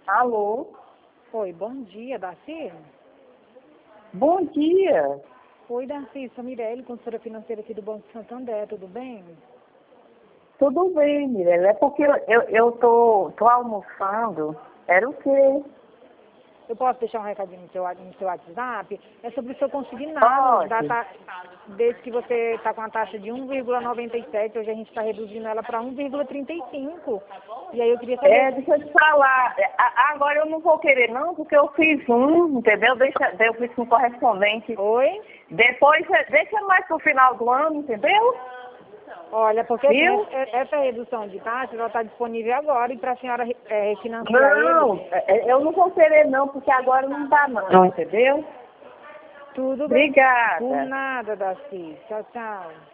Alô? Oi, bom dia, Darcy. Bom dia. Oi, Darcy, sou Mirelle, consultora financeira aqui do Banco Santander, tudo bem? Tudo bem, Mirella? É porque eu tô almoçando. Era o quê? Eu posso deixar um recadinho no seu WhatsApp? É sobre o seu consignado, Pode. desde que você está com a taxa de 1,97, hoje a gente está reduzindo ela para 1,35. E aí eu queria saber... Deixa eu te falar. Agora eu não vou querer não, porque eu fiz entendeu? Eu fiz com correspondente. Oi? Depois, deixa mais pro final do ano, entendeu? Olha, porque assim, Viu? essa redução de taxa ela está disponível agora e para a senhora refinanciar Não, ele, eu não vou querer não, porque agora não dá não, entendeu? tudo bem. Por Obrigada. nada, Darcy. Tchau, tchau.